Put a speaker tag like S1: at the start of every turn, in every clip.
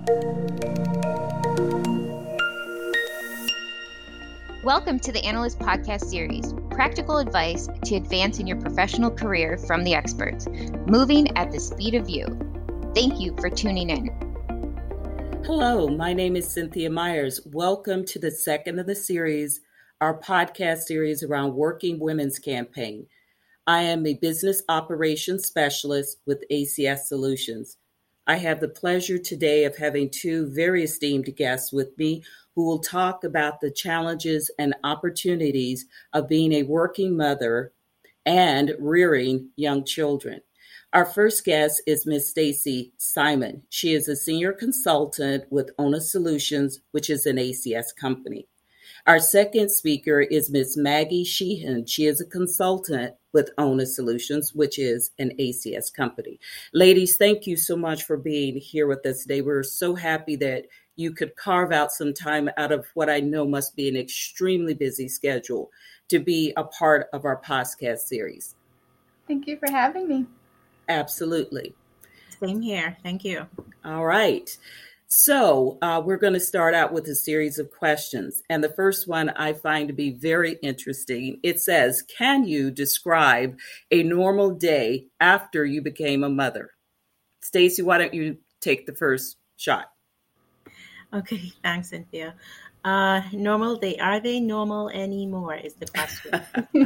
S1: Welcome to the Analyst Podcast Series, practical advice to advance in your professional career from the experts, moving at the speed of you. Thank you for tuning in.
S2: Hello, my name is Cynthia Myers. Welcome to the second of the series, our podcast series around Working Women's Campaign. I am a business operations specialist with ACS Solutions. I have the pleasure today of having two very esteemed guests with me who will talk about the challenges and opportunities of being a working mother and rearing young children. Our first guest is Ms. Stacy Simon. She is a senior consultant with ONA Solutions, which is an ACS company. Our second speaker is Ms. Maggie Sheehan. She is a consultant with ONA Solutions, which is an ACS company. Ladies, thank you so much for being here with us today. We're so happy that you could carve out some time out of what I know must be an extremely busy schedule to be a part of our podcast series.
S3: Thank you for having me.
S2: Absolutely.
S4: Same here. Thank you.
S2: All right. So we're going to start out with a series of questions. And the first one I find to be very interesting. It says, can you describe a normal day after you became a mother? Stacy, why don't you take the first shot?
S4: Okay, thanks, Cynthia. Normal day. Are they normal anymore is the question.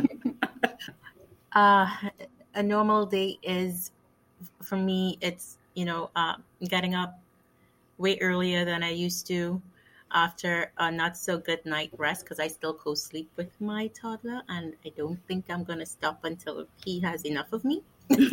S4: A normal day is, for me, it's, getting up way earlier than I used to after a not so good night rest because I still co-sleep with my toddler and I don't think I'm going to stop until he has enough of me.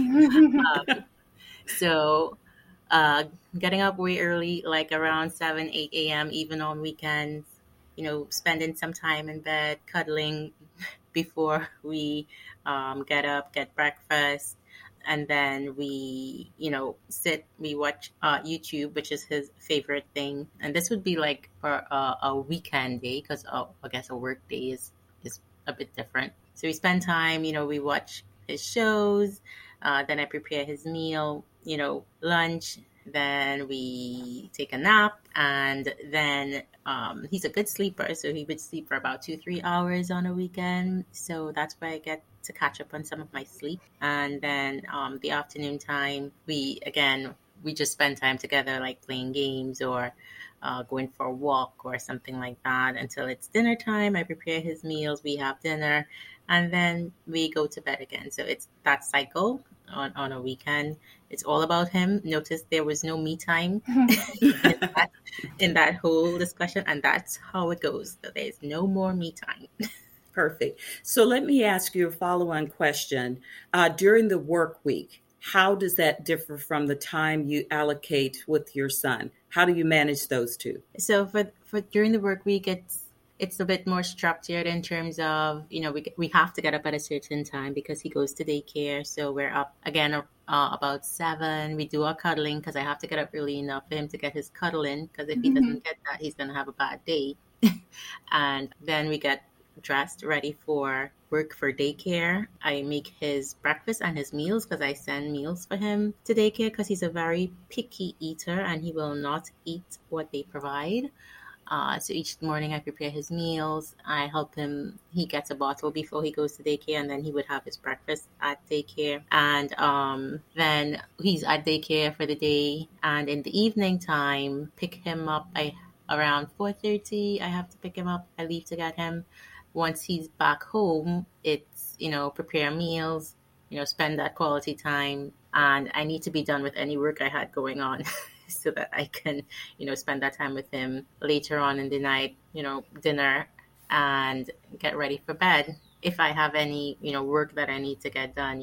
S4: So getting up way early, like around 7, 8 a.m., even on weekends, spending some time in bed, cuddling before we get up, get breakfast. And then we, we watch YouTube, which is his favorite thing. And this would be like for a weekend day because I guess a work day is a bit different. So we spend time, we watch his shows. Then I prepare his meal, lunch. Then we take a nap. And then he's a good sleeper. So he would sleep for about 2-3 hours on a weekend. So that's where I get to catch up on some of my sleep. And then the afternoon time, we just spend time together, like playing games or going for a walk or something like that until it's dinner time. I prepare his meals, we have dinner, and then we go to bed again. So it's that cycle on a weekend. It's all about him. Notice there was no me time in that whole discussion, and that's how it goes. So there's no more me time.
S2: Perfect. So let me ask you a follow-on question. During the work week, how does that differ from the time you allocate with your son? How do you manage those two?
S4: So for during the work week, it's a bit more structured in terms of, we have to get up at a certain time because he goes to daycare. So we're up again about 7. We do our cuddling because I have to get up early enough for him to get his cuddle in because if he doesn't get that, he's going to have a bad day. And then we get dressed, ready for work for daycare. I make his breakfast and his meals because I send meals for him to daycare because he's a very picky eater and he will not eat what they provide. So each morning I prepare his meals. I help him. He gets a bottle before he goes to daycare and then he would have his breakfast at daycare. And then he's at daycare for the day. And in the evening time, pick him up. Around 4:30, I have to pick him up. I leave to get him. Once he's back home, it's, prepare meals, spend that quality time. And I need to be done with any work I had going on so that I can, spend that time with him later on in the night, dinner and get ready for bed. If I have any, work that I need to get done,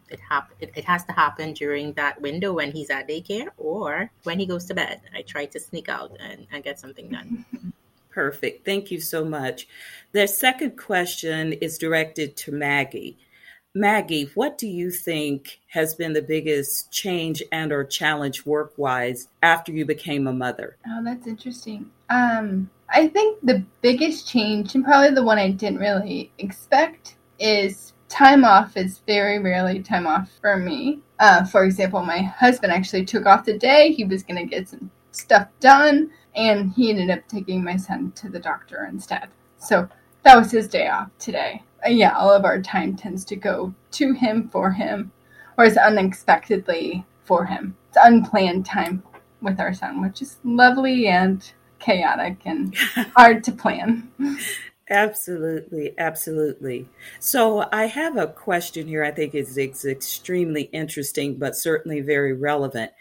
S4: it has to happen during that window when he's at daycare or when he goes to bed. I try to sneak out and get something done.
S2: Perfect. Thank you so much. The second question is directed to Maggie. Maggie, what do you think has been the biggest change and or challenge work-wise after you became a mother?
S3: Oh, that's interesting. I think the biggest change, and probably the one I didn't really expect, is time off is very rarely time off for me. For example, my husband actually took off the day. He was going to get some stuff done, and he ended up taking my son to the doctor instead. So that was his day off today. Yeah, all of our time tends to go to him, for him, or is unexpectedly for him. It's unplanned time with our son, which is lovely and chaotic and hard to plan.
S2: Absolutely, absolutely. So I have a question here I think is extremely interesting, but certainly very relevant.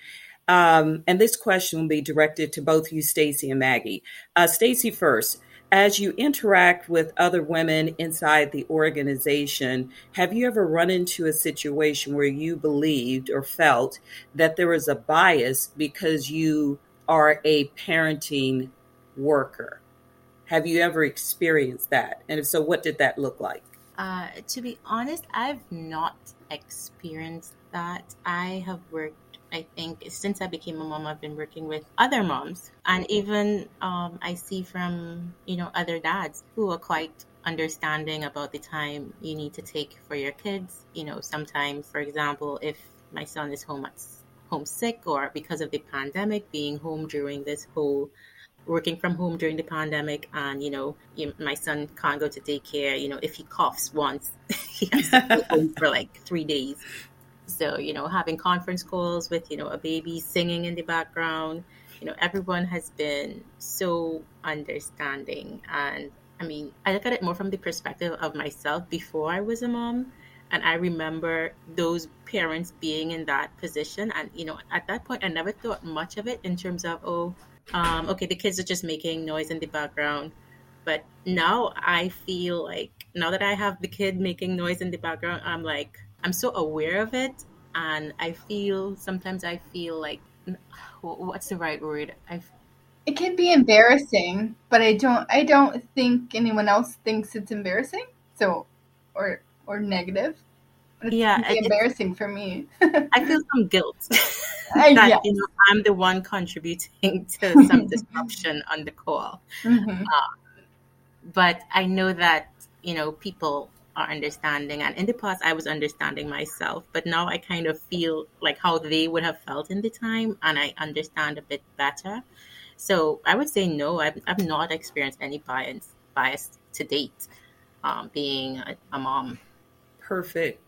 S2: And this question will be directed to both you, Stacy and Maggie. Stacy first. As you interact with other women inside the organization, have you ever run into a situation where you believed or felt that there was a bias because you are a parenting worker? Have you ever experienced that? And if so, what did that look like?
S4: To be honest, I've not experienced that. I have worked, I think, since I became a mom, I've been working with other moms. And even I see from, other dads who are quite understanding about the time you need to take for your kids. Sometimes, for example, if my son is homesick or because of the pandemic, being home during this whole working from home during the pandemic, and my son can't go to daycare. If he coughs once, he has to go home for like 3 days. So having conference calls with a baby singing in the background, everyone has been so understanding. And I mean, I look at it more from the perspective of myself before I was a mom, and I remember those parents being in that position. And at that point, I never thought much of it in terms of okay, the kids are just making noise in the background. But now I feel like, now that I have the kid making noise in the background, I'm so aware of it. And sometimes I feel like, what's the right word?
S3: It can be embarrassing, but I don't think anyone else thinks it's embarrassing. So, or negative. But it's embarrassing for me.
S4: I feel some guilt that I'm the one contributing to some disruption on the call.
S3: Mm-hmm.
S4: But I know that people are understanding, and in the past I was understanding myself, but now I kind of feel like how they would have felt in the time, and I understand a bit better. So I would say no, I've not experienced any bias to date, being a mom.
S2: Perfect.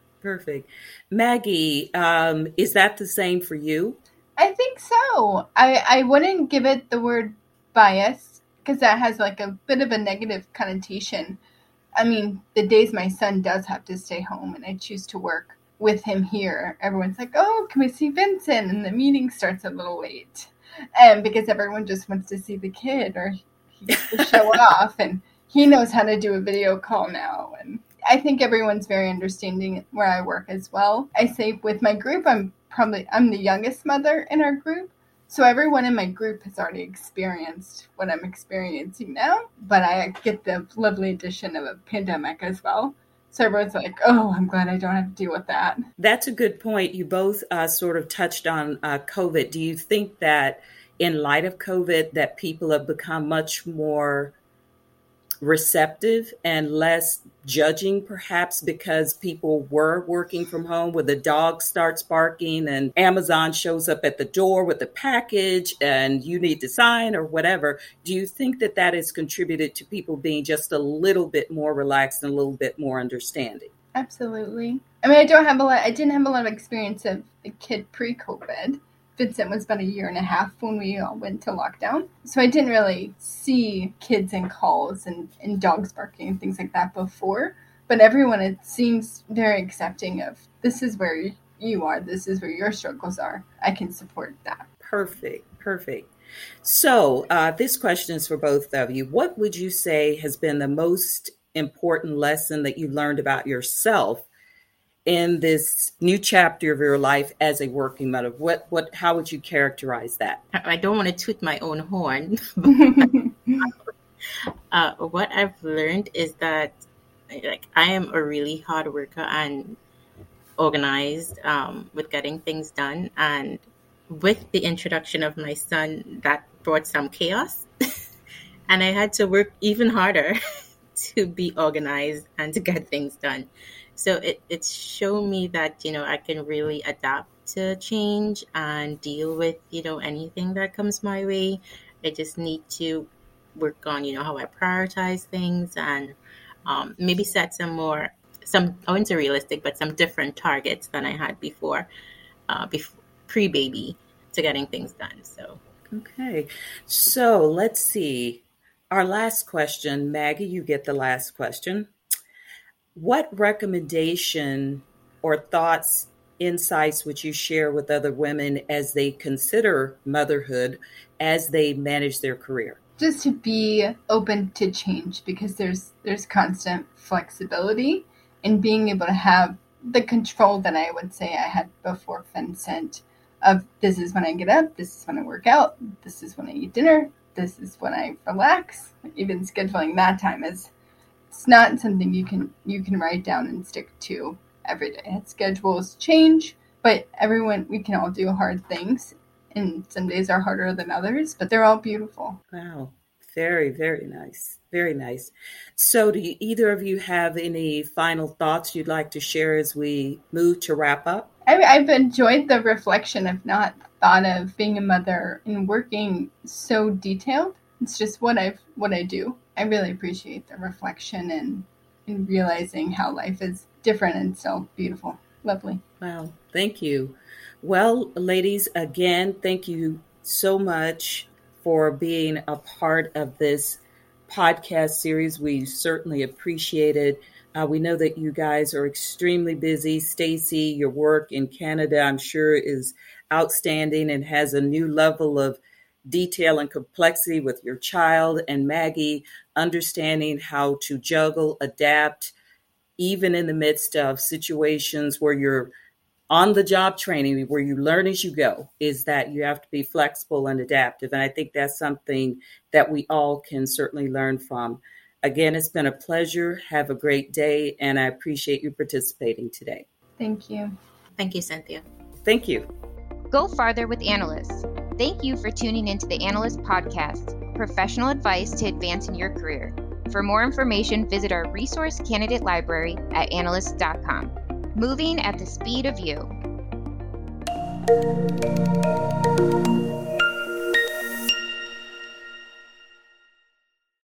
S2: Maggie, is that the same for you?
S3: I think so. I wouldn't give it the word bias because that has like a bit of a negative connotation. I mean, the days my son does have to stay home and I choose to work with him here, everyone's like, oh, can we see Vincent? And the meeting starts a little late. And because everyone just wants to see the kid, or he gets to show off, and he knows how to do a video call now. And I think everyone's very understanding where I work as well. I say with my group, I'm the youngest mother in our group. So everyone in my group has already experienced what I'm experiencing now, but I get the lovely addition of a pandemic as well. So everyone's like, oh, I'm glad I don't have to deal with that.
S2: That's a good point. You both sort of touched on COVID. Do you think that in light of COVID that people have become much more receptive and less judging, perhaps because people were working from home, where the dog starts barking and Amazon shows up at the door with a package and you need to sign or whatever? Do you think that that has contributed to people being just a little bit more relaxed and a little bit more understanding?
S3: Absolutely. I mean, I didn't have a lot of experience of a kid pre-COVID. Vincent was about 1.5 years when we all went to lockdown. So I didn't really see kids and calls and dogs barking and things like that before. But everyone, it seems very accepting of, this is where you are. This is where your struggles are. I can support that.
S2: Perfect. So this question is for both of you. What would you say has been the most important lesson that you learned about yourself in this new chapter of your life as a working mother? How would you characterize that?
S4: I don't want to toot my own horn. What I've learned is that I am a really hard worker and organized with getting things done. And with the introduction of my son, that brought some chaos. And I had to work even harder to be organized and to get things done. So it's shown me that, I can really adapt to change and deal with, anything that comes my way. I just need to work on, how I prioritize things and maybe set some, I wouldn't say realistic, but some different targets than I had before pre-baby to getting things done. So.
S2: Okay. So let's see. Our last question, Maggie, you get the last question. What recommendation or thoughts, insights would you share with other women as they consider motherhood as they manage their career?
S3: Just to be open to change, because there's constant flexibility, and being able to have the control that I would say I had before Vincent, of this is when I get up, this is when I work out, this is when I eat dinner, this is when I relax. Even scheduling that time it's not something you can write down and stick to every day. Schedules change, but we can all do hard things, and some days are harder than others, but they're all beautiful.
S2: Wow. Very, very nice. Very nice. So do either of you have any final thoughts you'd like to share as we move to wrap up?
S3: I've enjoyed the reflection. I've not thought of being a mother and working so detailed. It's just what I do. I really appreciate the reflection and realizing how life is different and still beautiful. Lovely.
S2: Wow. Thank you. Well, ladies, again, thank you so much for being a part of this podcast series. We certainly appreciate it. We know that you guys are extremely busy. Stacy, your work in Canada, I'm sure, is outstanding and has a new level of detail and complexity with your child. And Maggie, understanding how to juggle, adapt, even in the midst of situations where you're on the job training, where you learn as you go, is that you have to be flexible and adaptive. And I think that's something that we all can certainly learn from. Again, it's been a pleasure. Have a great day, and I appreciate you participating today.
S3: Thank you.
S4: Thank you, Cynthia.
S2: Thank you.
S1: Go farther with Analysts. Thank you for tuning into the Analyst Podcast, professional advice to advance in your career. For more information, visit our resource candidate library at analyst.com. Moving at the speed of you.